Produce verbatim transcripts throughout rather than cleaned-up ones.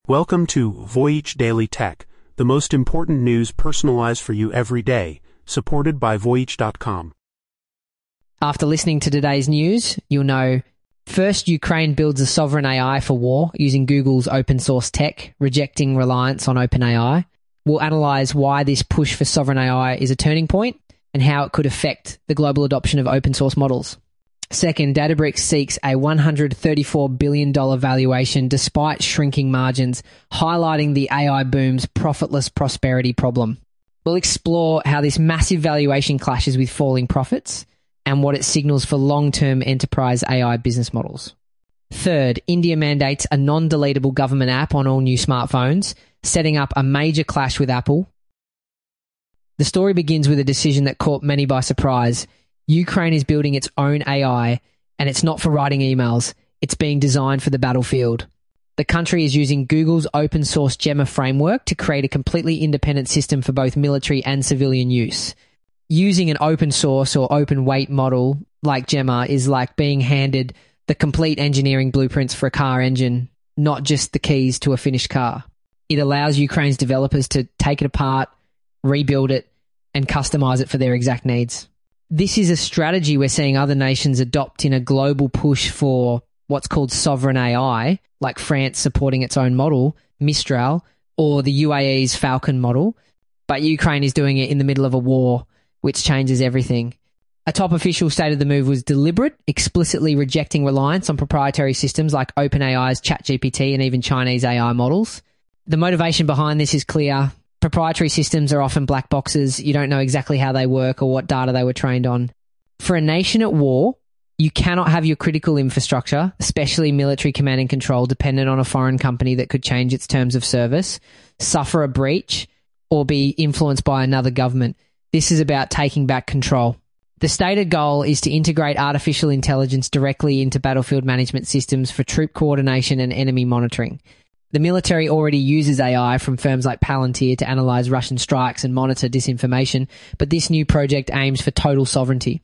Welcome to Voyage Daily Tech, the most important news personalized for you every day, supported by Voyage dot com. After listening to today's news, you'll know, first, Ukraine builds a sovereign A I for war using Google's open source tech, rejecting reliance on OpenAI. We'll analyse why this push for sovereign A I is a turning point and how it could affect the global adoption of open source models. Second, Databricks seeks a one hundred thirty-four billion dollars valuation despite shrinking margins, highlighting the A I boom's profitless prosperity problem. We'll explore how this massive valuation clashes with falling profits and what it signals for long-term enterprise A I business models. Third, India mandates a non-deletable government app on all new smartphones, setting up a major clash with Apple. The story begins with a decision that caught many by surprise. Ukraine is building its own A I, and it's not for writing emails. It's being designed for the battlefield. The country is using Google's open source Gemma framework to create a completely independent system for both military and civilian use. Using an open source or open weight model like Gemma is like being handed the complete engineering blueprints for a car engine, not just the keys to a finished car. It allows Ukraine's developers to take it apart, rebuild it, and customize it for their exact needs. This is a strategy we're seeing other nations adopt in a global push for what's called sovereign A I, like France supporting its own model, Mistral, or the U A E's Falcon model. But Ukraine is doing it in the middle of a war, which changes everything. A top official stated the move was deliberate, explicitly rejecting reliance on proprietary systems like OpenAI's ChatGPT and even Chinese A I models. The motivation behind this is clear. Proprietary systems are often black boxes. You don't know exactly how they work or what data they were trained on. For a nation at war, you cannot have your critical infrastructure, especially military command and control, dependent on a foreign company that could change its terms of service, suffer a breach, or be influenced by another government. This is about taking back control. The stated goal is to integrate artificial intelligence directly into battlefield management systems for troop coordination and enemy monitoring. The military already uses A I from firms like Palantir to analyse Russian strikes and monitor disinformation, but this new project aims for total sovereignty.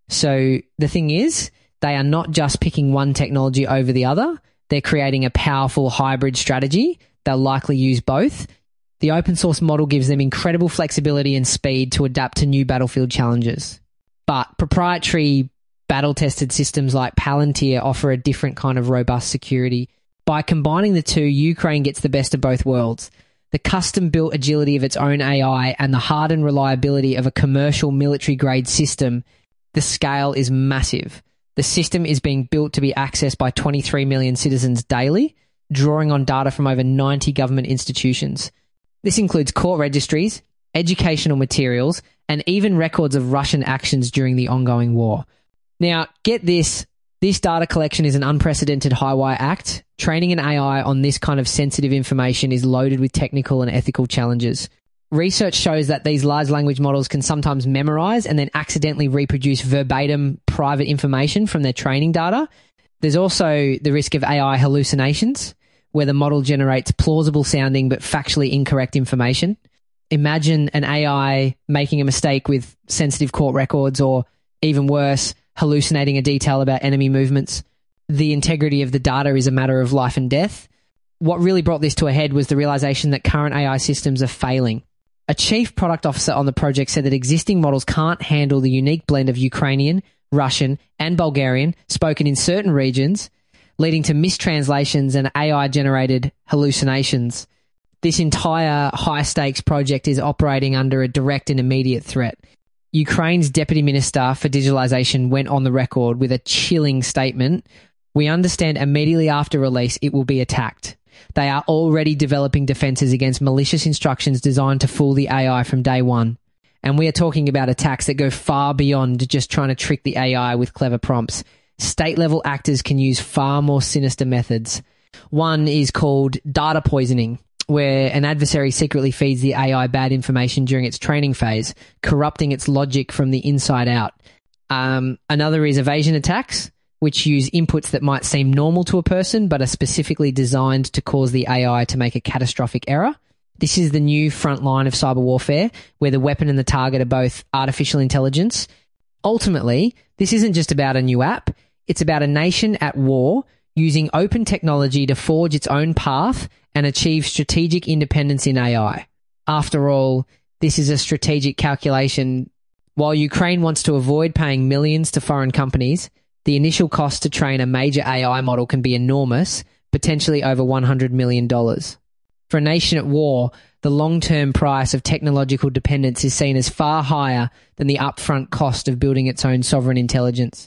So the thing is, they are not just picking one technology over the other, they're creating a powerful hybrid strategy. They'll likely use both. The open source model gives them incredible flexibility and speed to adapt to new battlefield challenges. But proprietary battle-tested systems like Palantir offer a different kind of robust security. By combining the two, Ukraine gets the best of both worlds. The custom-built agility of its own A I and the hardened reliability of a commercial military-grade system. The scale is massive. The system is being built to be accessed by twenty-three million citizens daily, drawing on data from over ninety government institutions. This includes court registries, educational materials, and even records of Russian actions during the ongoing war. Now, get this. This data collection is an unprecedented high-wire act. Training an A I on this kind of sensitive information is loaded with technical and ethical challenges. Research shows that these large language models can sometimes memorize and then accidentally reproduce verbatim private information from their training data. There's also the risk of A I hallucinations, where the model generates plausible sounding but factually incorrect information. Imagine an A I making a mistake with sensitive court records, or even worse, hallucinating a detail about enemy movements. The integrity of the data is a matter of life and death. What really brought this to a head was the realization that current A I systems are failing. A chief product officer on the project said that existing models can't handle the unique blend of Ukrainian, Russian, and Bulgarian spoken in certain regions, leading to mistranslations and A I-generated hallucinations. This entire high-stakes project is operating under a direct and immediate threat. Ukraine's Deputy Minister for Digitalisation went on the record with a chilling statement. We understand immediately after release it will be attacked. They are already developing defences against malicious instructions designed to fool the A I from day one. And we are talking about attacks that go far beyond just trying to trick the A I with clever prompts. State-level actors can use far more sinister methods. One is called data poisoning, where an adversary secretly feeds the A I bad information during its training phase, corrupting its logic from the inside out. Um, another is evasion attacks, which use inputs that might seem normal to a person but are specifically designed to cause the A I to make a catastrophic error. This is the new front line of cyber warfare, where the weapon and the target are both artificial intelligence. Ultimately, this isn't just about a new app. It's about a nation at war using open technology to forge its own path and achieve strategic independence in A I. After all, this is a strategic calculation. While Ukraine wants to avoid paying millions to foreign companies, the initial cost to train a major A I model can be enormous, potentially over one hundred million dollars. For a nation at war, the long-term price of technological dependence is seen as far higher than the upfront cost of building its own sovereign intelligence.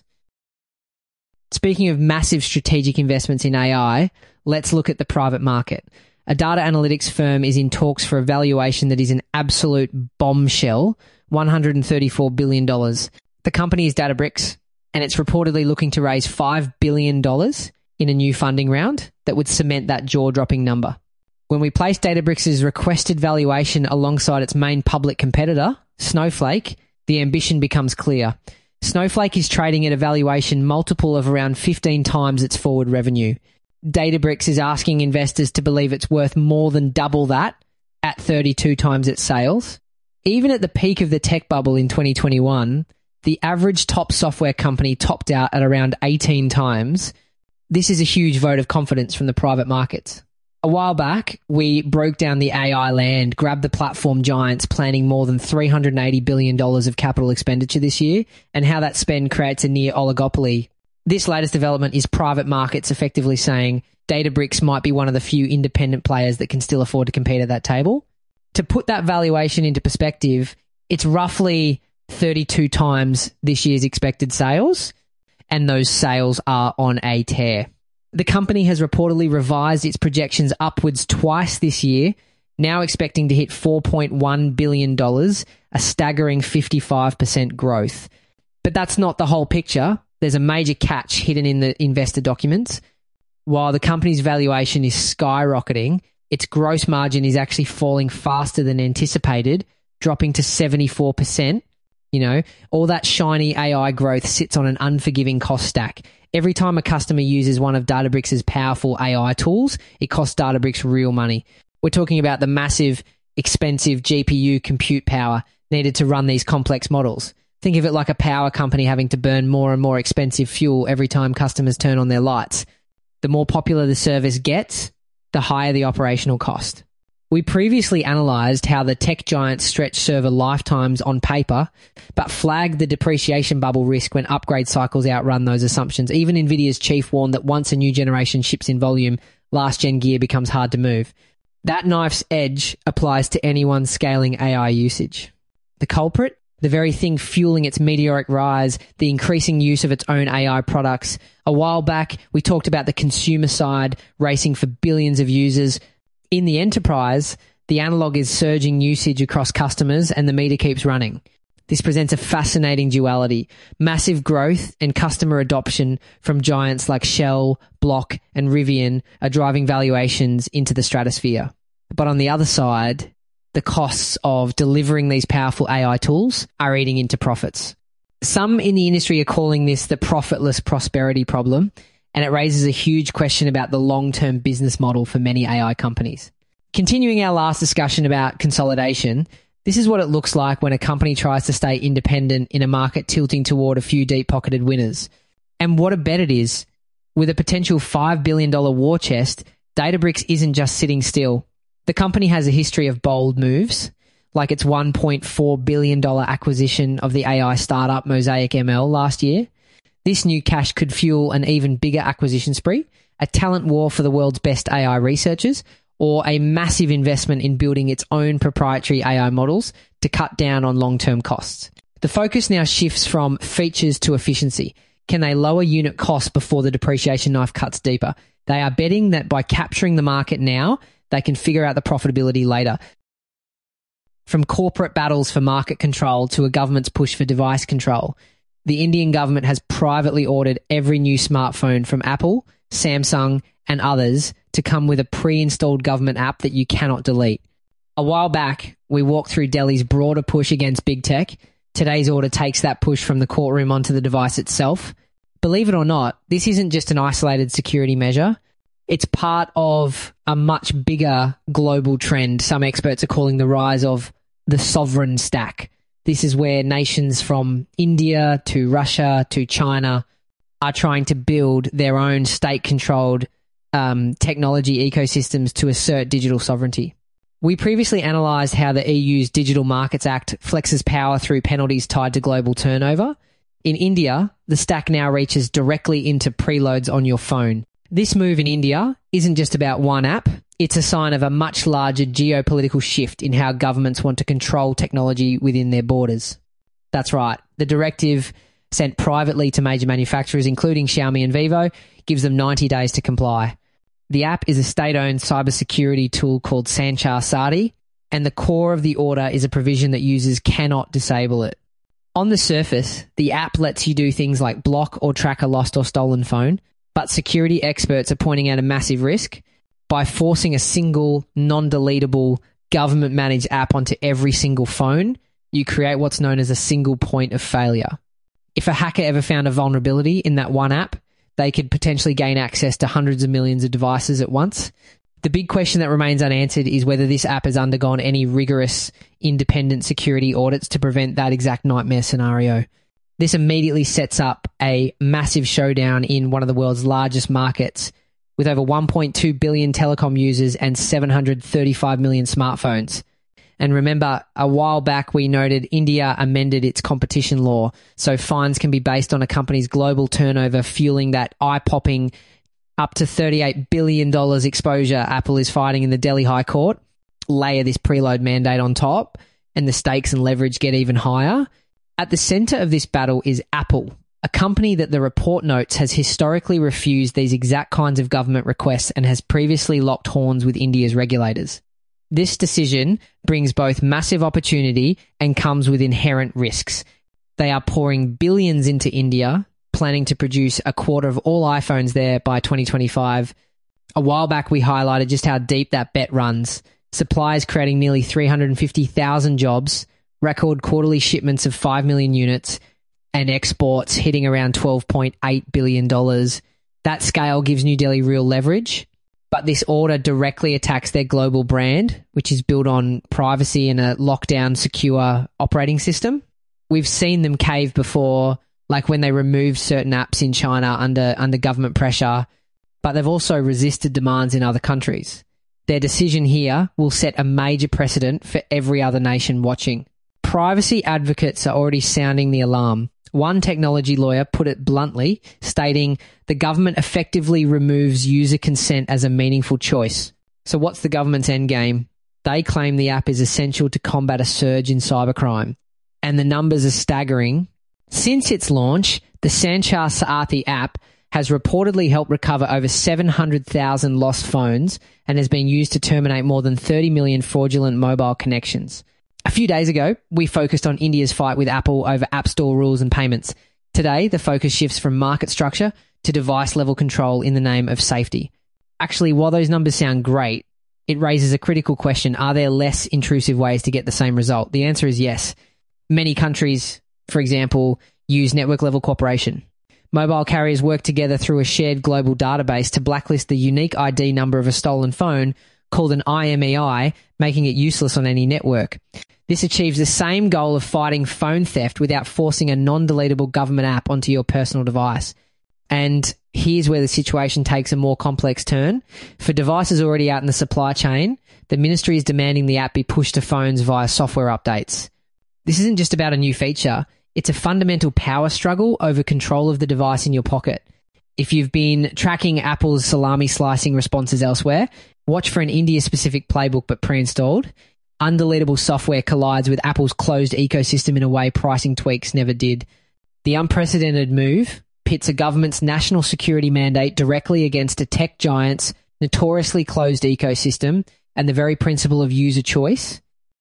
Speaking of massive strategic investments in A I, let's look at the private market. A data analytics firm is in talks for a valuation that is an absolute bombshell, one hundred thirty-four billion dollars. The company is Databricks, and it's reportedly looking to raise five billion dollars in a new funding round that would cement that jaw-dropping number. When we place Databricks' requested valuation alongside its main public competitor, Snowflake, the ambition becomes clear. Snowflake is trading at a valuation multiple of around fifteen times its forward revenue. Databricks is asking investors to believe it's worth more than double that at thirty-two times its sales. Even at the peak of the tech bubble in twenty twenty-one, the average top software company topped out at around eighteen times. This is a huge vote of confidence from the private markets. A while back, we broke down the A I land, grabbed the platform giants planning more than three hundred eighty billion dollars of capital expenditure this year, and how that spend creates a near oligopoly. This latest development is private markets effectively saying Databricks might be one of the few independent players that can still afford to compete at that table. To put that valuation into perspective, it's roughly thirty-two times this year's expected sales, and those sales are on a tear. The company has reportedly revised its projections upwards twice this year, now expecting to hit four point one billion dollars, a staggering fifty-five percent growth. But that's not the whole picture. There's a major catch hidden in the investor documents. While the company's valuation is skyrocketing, its gross margin is actually falling faster than anticipated, dropping to seventy-four percent. You know, all that shiny A I growth sits on an unforgiving cost stack. Every time a customer uses one of Databricks' powerful A I tools, it costs Databricks real money. We're talking about the massive, expensive G P U compute power needed to run these complex models. Think of it like a power company having to burn more and more expensive fuel every time customers turn on their lights. The more popular the service gets, the higher the operational cost. We previously analysed how the tech giants stretch server lifetimes on paper, but flagged the depreciation bubble risk when upgrade cycles outrun those assumptions. Even NVIDIA's chief warned that once a new generation ships in volume, last-gen gear becomes hard to move. That knife's edge applies to anyone scaling A I usage. The culprit? The very thing fueling its meteoric rise, the increasing use of its own A I products. A while back, we talked about the consumer side racing for billions of users. In the enterprise, the analog is surging usage across customers and the meter keeps running. This presents a fascinating duality. Massive growth and customer adoption from giants like Shell, Block, and Rivian are driving valuations into the stratosphere. But on the other side, the costs of delivering these powerful A I tools are eating into profits. Some in the industry are calling this the profitless prosperity problem, and it raises a huge question about the long-term business model for many A I companies. Continuing our last discussion about consolidation, this is what it looks like when a company tries to stay independent in a market tilting toward a few deep-pocketed winners. And what a bet it is. With a potential five billion dollars war chest, Databricks isn't just sitting still. The company has a history of bold moves, like its one point four billion dollars acquisition of the A I startup Mosaic M L last year. This new cash could fuel an even bigger acquisition spree, a talent war for the world's best A I researchers, or a massive investment in building its own proprietary A I models to cut down on long-term costs. The focus now shifts from features to efficiency. Can they lower unit costs before the depreciation knife cuts deeper? They are betting that by capturing the market now, they can figure out the profitability later. From corporate battles for market control to a government's push for device control, the Indian government has privately ordered every new smartphone from Apple, Samsung, and others to come with a pre-installed government app that you cannot delete. A while back, we walked through Delhi's broader push against big tech. Today's order takes that push from the courtroom onto the device itself. Believe it or not, this isn't just an isolated security measure. It's part of a much bigger global trend some experts are calling the rise of the sovereign stack. This is where nations from India to Russia to China are trying to build their own state-controlled um, technology ecosystems to assert digital sovereignty. We previously analysed how the E U's Digital Markets Act flexes power through penalties tied to global turnover. In India, the stack now reaches directly into preloads on your phone. This move in India isn't just about one app, it's a sign of a much larger geopolitical shift in how governments want to control technology within their borders. That's right, the directive sent privately to major manufacturers, including Xiaomi and Vivo, gives them ninety days to comply. The app is a state-owned cybersecurity tool called Sanchar Sati, and the core of the order is a provision that users cannot disable it. On the surface, the app lets you do things like block or track a lost or stolen phone, but security experts are pointing out a massive risk. By forcing a single, non-deletable, government-managed app onto every single phone, you create what's known as a single point of failure. If a hacker ever found a vulnerability in that one app, they could potentially gain access to hundreds of millions of devices at once. The big question that remains unanswered is whether this app has undergone any rigorous independent security audits to prevent that exact nightmare scenario. This immediately sets up a massive showdown in one of the world's largest markets, with over one point two billion telecom users and seven hundred thirty-five million smartphones. And remember, a while back we noted India amended its competition law, so fines can be based on a company's global turnover, fueling that eye-popping up to thirty-eight billion dollars exposure Apple is fighting in the Delhi High Court. Layer this preload mandate on top, and the stakes and leverage get even higher. At the centre of this battle is Apple, a company that the report notes has historically refused these exact kinds of government requests and has previously locked horns with India's regulators. This decision brings both massive opportunity and comes with inherent risks. They are pouring billions into India, planning to produce a quarter of all iPhones there by twenty twenty-five. A while back we highlighted just how deep that bet runs. Suppliers creating nearly three hundred fifty thousand jobs, record quarterly shipments of five million units, and exports hitting around twelve point eight billion dollars. That scale gives New Delhi real leverage. But this order directly attacks their global brand, which is built on privacy and a lockdown, secure operating system. We've seen them cave before, like when they removed certain apps in China under, under government pressure, but they've also resisted demands in other countries. Their decision here will set a major precedent for every other nation watching. Privacy advocates are already sounding the alarm. One technology lawyer put it bluntly, stating, the government effectively removes user consent as a meaningful choice. So what's the government's endgame? They claim the app is essential to combat a surge in cybercrime. And the numbers are staggering. Since its launch, the Sanchar Sati app has reportedly helped recover over seven hundred thousand lost phones and has been used to terminate more than thirty million fraudulent mobile connections. A few days ago, we focused on India's fight with Apple over App Store rules and payments. Today, the focus shifts from market structure to device-level control in the name of safety. Actually, while those numbers sound great, it raises a critical question. Are there less intrusive ways to get the same result? The answer is yes. Many countries, for example, use network-level cooperation. Mobile carriers work together through a shared global database to blacklist the unique I D number of a stolen phone, called an I M E I, making it useless on any network. This achieves the same goal of fighting phone theft without forcing a non-deletable government app onto your personal device. And here's where the situation takes a more complex turn. For devices already out in the supply chain, the ministry is demanding the app be pushed to phones via software updates. This isn't just about a new feature. It's a fundamental power struggle over control of the device in your pocket. If you've been tracking Apple's salami slicing responses elsewhere, watch for an India-specific playbook but pre-installed. Undeletable software collides with Apple's closed ecosystem in a way pricing tweaks never did. The unprecedented move pits a government's national security mandate directly against a tech giant's notoriously closed ecosystem and the very principle of user choice.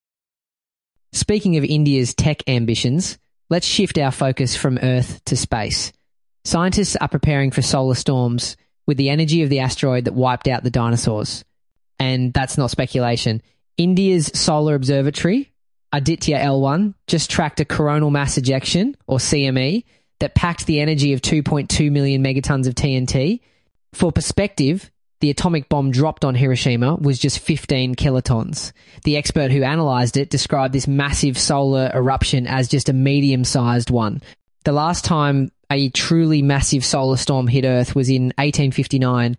Speaking of India's tech ambitions, let's shift our focus from Earth to space. Scientists are preparing for solar storms with the energy of the asteroid that wiped out the dinosaurs. And that's not speculation. India's Solar Observatory, Aditya L one, just tracked a coronal mass ejection, or C M E, that packed the energy of two point two million megatons of T N T. For perspective, the atomic bomb dropped on Hiroshima was just fifteen kilotons. The expert who analysed it described this massive solar eruption as just a medium-sized one. The last time a truly massive solar storm hit Earth was in eighteen fifty-nine.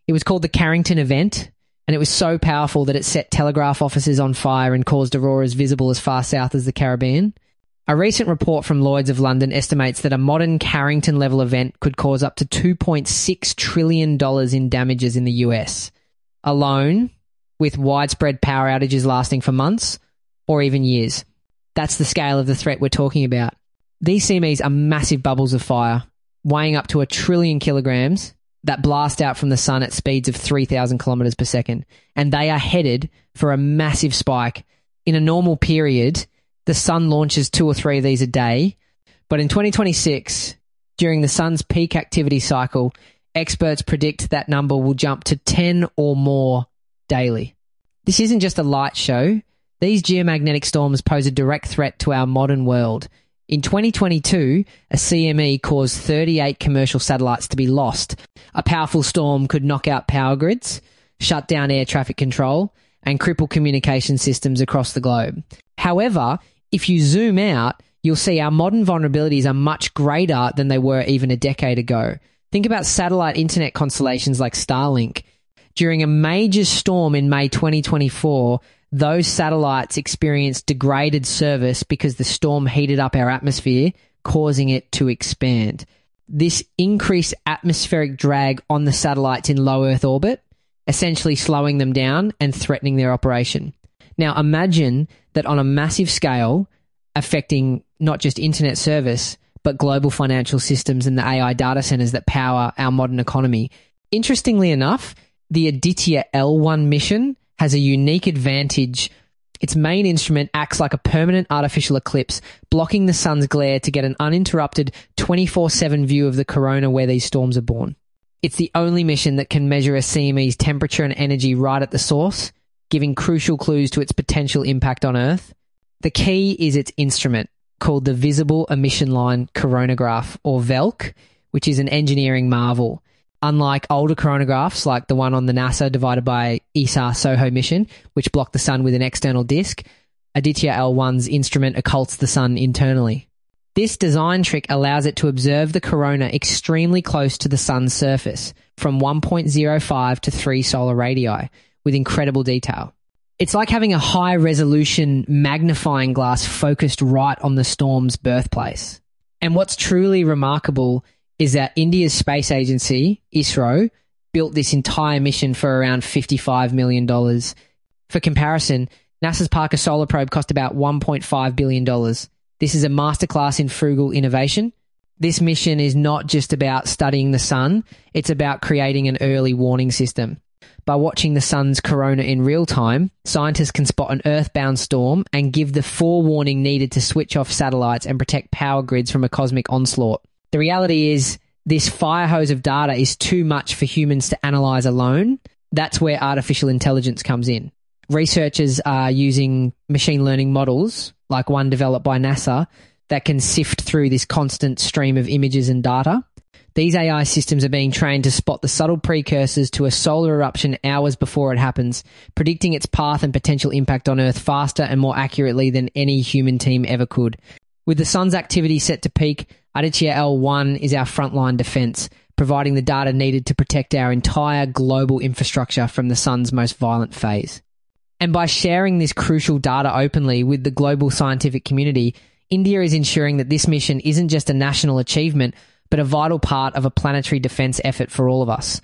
It was called the Carrington Event, and it was so powerful that it set telegraph offices on fire and caused auroras visible as far south as the Caribbean. A recent report from Lloyd's of London estimates that a modern Carrington-level event could cause up to two point six trillion dollars in damages in the U S alone, with widespread power outages lasting for months or even years. That's the scale of the threat we're talking about. These C M Es are massive bubbles of fire, weighing up to a trillion kilograms, that blast out from the sun at speeds of three thousand kilometers per second. And they are headed for a massive spike. In a normal period, the sun launches two or three of these a day. But in twenty twenty-six, during the sun's peak activity cycle, experts predict that number will jump to ten or more daily. This isn't just a light show. These geomagnetic storms pose a direct threat to our modern world. In twenty twenty-two, a C M E caused thirty-eight commercial satellites to be lost. A powerful storm could knock out power grids, shut down air traffic control, and cripple communication systems across the globe. However, if you zoom out, you'll see our modern vulnerabilities are much greater than they were even a decade ago. Think about satellite internet constellations like Starlink. During a major storm in May twenty twenty-four, those satellites experienced degraded service because the storm heated up our atmosphere, causing it to expand. This increased atmospheric drag on the satellites in low Earth orbit, essentially slowing them down and threatening their operation. Now imagine that on a massive scale, affecting not just internet service, but global financial systems and the A I data centers that power our modern economy. Interestingly enough, the Aditya L one mission has a unique advantage. Its main instrument acts like a permanent artificial eclipse, blocking the sun's glare to get an uninterrupted twenty-four seven view of the corona where these storms are born. It's the only mission that can measure a C M E's temperature and energy right at the source, giving crucial clues to its potential impact on Earth. The key is its instrument, called the Visible Emission Line Coronagraph, or V E L C, which is an engineering marvel. Unlike older coronagraphs like the one on the NASA divided by E S A SOHO mission, which blocked the sun with an external disk, Aditya L one's instrument occults the sun internally. This design trick allows it to observe the corona extremely close to the sun's surface, from one point zero five to three solar radii, with incredible detail. It's like having a high-resolution magnifying glass focused right on the storm's birthplace. And what's truly remarkable is that India's space agency, ISRO, built this entire mission for around fifty-five million dollars. For comparison, NASA's Parker Solar Probe cost about one point five billion dollars. This is a masterclass in frugal innovation. This mission is not just about studying the sun, it's about creating an early warning system. By watching the sun's corona in real time, scientists can spot an earthbound storm and give the forewarning needed to switch off satellites and protect power grids from a cosmic onslaught. The reality is, this fire hose of data is too much for humans to analyze alone. That's where artificial intelligence comes in. Researchers are using machine learning models, like one developed by NASA, that can sift through this constant stream of images and data. These A I systems are being trained to spot the subtle precursors to a solar eruption hours before it happens, predicting its path and potential impact on Earth faster and more accurately than any human team ever could. With the sun's activity set to peak, Aditya L one is our frontline defense, providing the data needed to protect our entire global infrastructure from the sun's most violent phase. And by sharing this crucial data openly with the global scientific community, India is ensuring that this mission isn't just a national achievement, but a vital part of a planetary defense effort for all of us.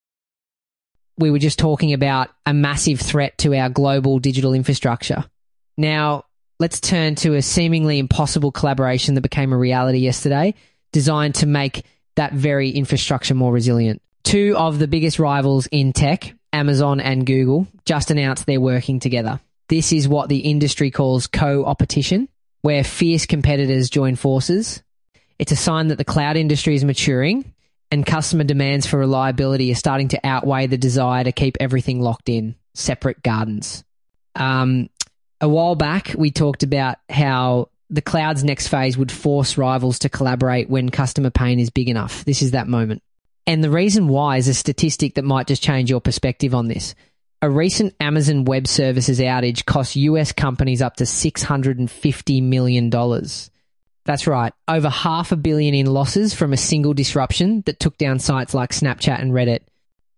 We were just talking about a massive threat to our global digital infrastructure. Now, let's turn to a seemingly impossible collaboration that became a reality yesterday, designed to make that very infrastructure more resilient. Two of the biggest rivals in tech, Amazon and Google, just announced they're working together. This is what the industry calls co-opetition, where fierce competitors join forces. It's a sign that the cloud industry is maturing and customer demands for reliability are starting to outweigh the desire to keep everything locked in, separate gardens. Um, a while back, we talked about how the cloud's next phase would force rivals to collaborate when customer pain is big enough. This is that moment. And the reason why is a statistic that might just change your perspective on this. A recent Amazon Web Services outage cost U S companies up to six hundred fifty million dollars. That's right, over half a billion in losses from a single disruption that took down sites like Snapchat and Reddit.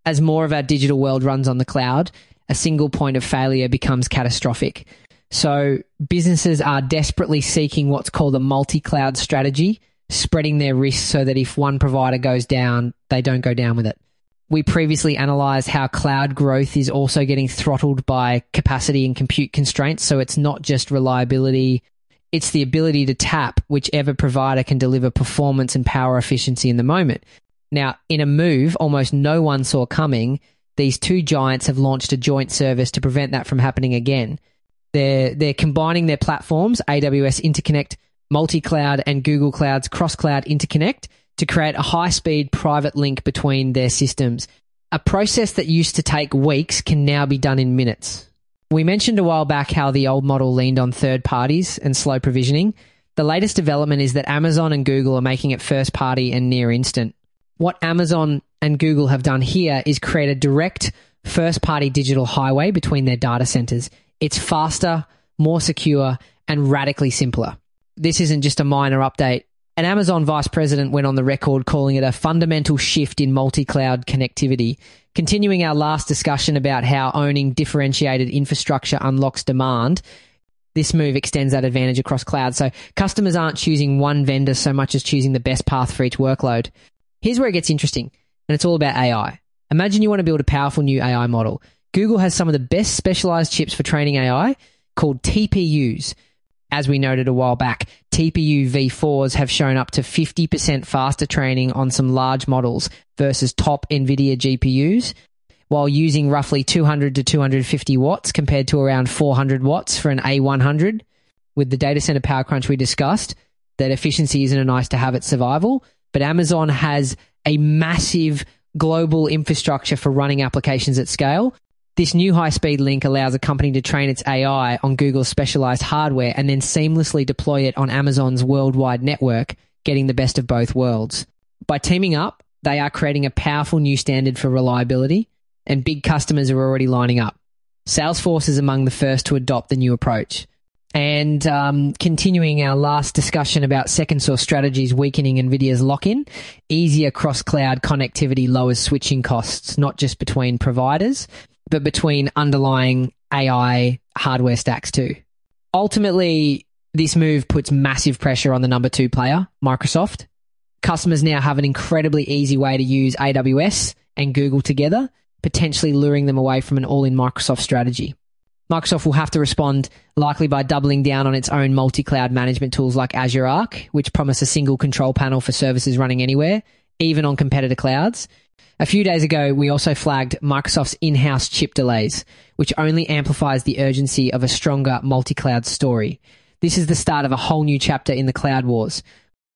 As more of our digital world runs on the cloud, a single point of failure becomes catastrophic. So businesses are desperately seeking what's called a multi-cloud strategy, spreading their risks so that if one provider goes down, they don't go down with it. We previously analysed how cloud growth is also getting throttled by capacity and compute constraints. So it's not just reliability, it's the ability to tap whichever provider can deliver performance and power efficiency in the moment. Now, in a move almost no one saw coming, these two giants have launched a joint service to prevent that from happening again. They're, they're combining their platforms, A W S Interconnect Multi-Cloud and Google Cloud's Cross-Cloud Interconnect, to create a high-speed private link between their systems. A process that used to take weeks can now be done in minutes. We mentioned a while back how the old model leaned on third parties and slow provisioning. The latest development is that Amazon and Google are making it first-party and near instant. What Amazon and Google have done here is create a direct first-party digital highway between their data centers. It's faster, more secure, and radically simpler. This isn't just a minor update. An Amazon vice president went on the record calling it a fundamental shift in multi-cloud connectivity. Continuing our last discussion about how owning differentiated infrastructure unlocks demand, this move extends that advantage across cloud. So customers aren't choosing one vendor so much as choosing the best path for each workload. Here's where it gets interesting, and it's all about A I. Imagine you want to build a powerful new A I model. Google has some of the best specialized chips for training A I called T P Us. As we noted a while back, T P U v fours have shown up to fifty percent faster training on some large models versus top NVIDIA G P Us, while using roughly two hundred to two hundred fifty watts compared to around four hundred watts for an A one hundred. With the data center power crunch we discussed, that efficiency isn't a nice to have, it's survival. But Amazon has a massive global infrastructure for running applications at scale. This new high-speed link allows a company to train its A I on Google's specialized hardware and then seamlessly deploy it on Amazon's worldwide network, getting the best of both worlds. By teaming up, they are creating a powerful new standard for reliability, and big customers are already lining up. Salesforce is among the first to adopt the new approach. And um, continuing our last discussion about second source strategies weakening NVIDIA's lock-in, easier cross-cloud connectivity lowers switching costs, not just between providers, but between underlying A I hardware stacks too. Ultimately, this move puts massive pressure on the number two player, Microsoft. Customers now have an incredibly easy way to use A W S and Google together, potentially luring them away from an all-in Microsoft strategy. Microsoft will have to respond likely by doubling down on its own multi-cloud management tools like Azure Arc, which promise a single control panel for services running anywhere, even on competitor clouds. A few days ago, we also flagged Microsoft's in-house chip delays, which only amplifies the urgency of a stronger multi-cloud story. This is the start of a whole new chapter in the cloud wars.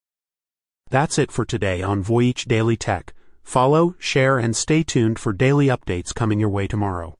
That's it for today on Voyich Daily Tech. Follow, share, and stay tuned for daily updates coming your way tomorrow.